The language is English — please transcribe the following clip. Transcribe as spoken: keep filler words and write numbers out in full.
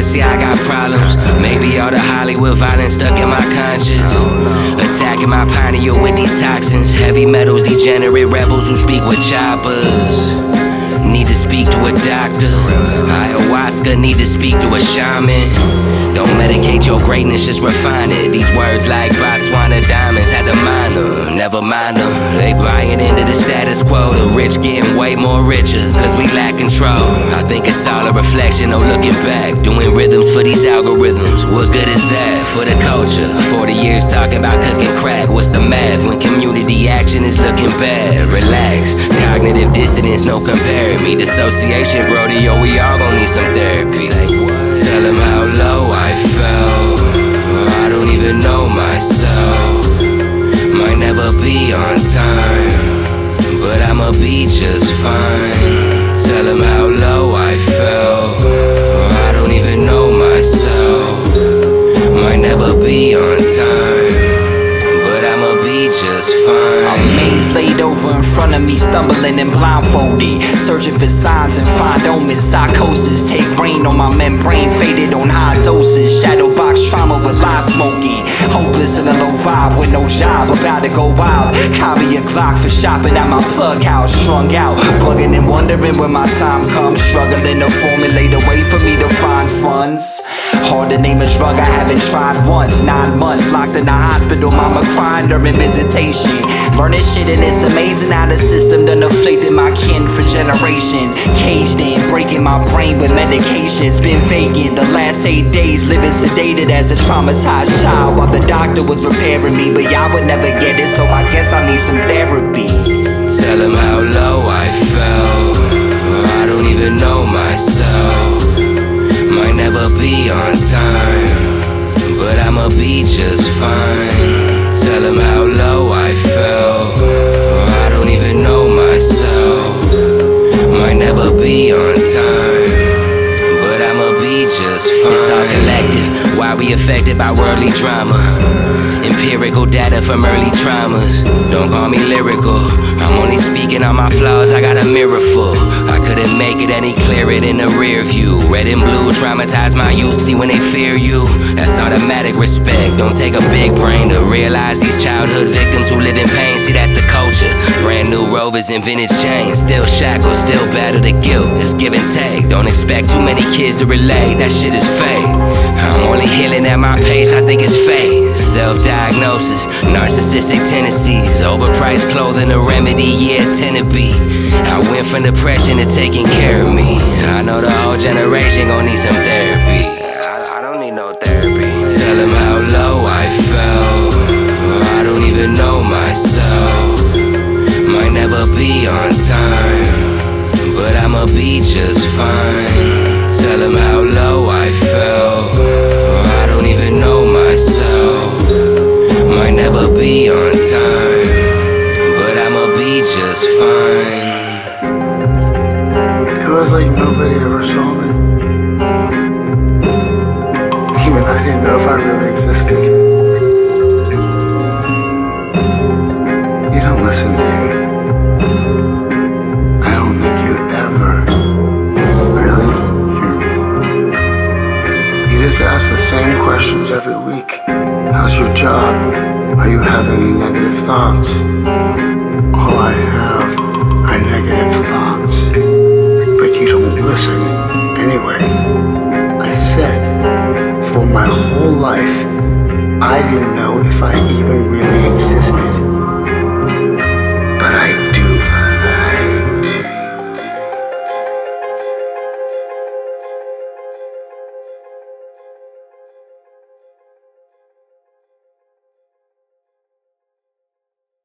can see I got problems. Maybe all the Hollywood violence stuck in my conscience. Attacking my pineal with these toxins. Heavy metals, degenerate rebels who speak with choppers. Need to speak to a doctor. Ayahuasca, need to speak to a shaman. Don't medicate your greatness, just refine it. These words like Botswana diamonds had to mine them, never mind them. They buying into the status quo. The rich getting way more richer, cause we lack control. I think it's all a reflection of looking back. Doing rhythms for these algorithms. What good is that for the culture? forty years talking about cooking crack. What's the math when community action is looking bad? Relax, cognitive dissonance, no comparing. Me dissociation, brody, yo, we all gon' need some therapy. Tell him how low I fell. I don't even know myself. Might never be on time, but I'ma be just fine. Tell him how low I fell. I don't even know myself. Might never be on time, but I'ma be just fine. A maze laid over in front of me, stumbling and blindfolded, searching for signs and find omens. Psychosis take rain on my membrane, faded on high doses. Shadow box trauma with lie smoking. Hopeless in a low vibe with no job, about to go wild. Copy a Glock for shopping at my plug house. Strung out, bugging and wondering when my time comes. Struggling to formulate a way for me to find funds. Hard to name a drug I haven't tried once. Nine months locked in the hospital, mama crying during visitation. Learning shit and it's amazing how the system done afflicted my kin for generations. Caged in, breaking my brain with medications. Been vacant the last eight days, living sedated as a traumatized child while the doctor was repairing me. But y'all would never get it, so I guess I need some therapy. Tell him how low I fell. I don't even know myself. Might never be on time, but I'ma be just fine. Tell him how low I fell. I don't even know myself. Might never be on time, but I'ma be just fine. It's all collective, why we affected by worldly drama. Empirical data from early traumas. Don't call me lyrical, I'm only speaking on my flaws, I got a mirror full. I couldn't make it any clearer than the rear view. Red and blue traumatized my youth, see when they fear you, that's automatic respect. Don't take a big brain to realize these childhood victims who live in pain. See, that's the culture, brand new Rovers and vintage chains. Still shackled, still battle the guilt, it's give and take. Don't expect too many kids to relate, that shit is fake. I'm only healing at my pace, I think it's fate. Self-diagnosis, narcissistic tendencies, overpriced clothing a remedy, yeah, tend to be. I went from depression to taking care of me. I know the whole generation gon' need some therapy. I, I don't need no therapy. Tell him how low I fell. I don't even know myself. Might never be on time, but I'ma be just fine. Tell him how low I fell. I don't even know myself. Might never be on time, but I'ma be just fine. It was like nobody ever saw me. Even I didn't know if I really existed. You don't listen to you. I don't think you ever really hear me. You just ask the same questions every week. How's your job? Are you having any negative thoughts? All I have are negative thoughts. But you don't listen anyway. I said, for my whole life, I didn't know if I even really existed. But I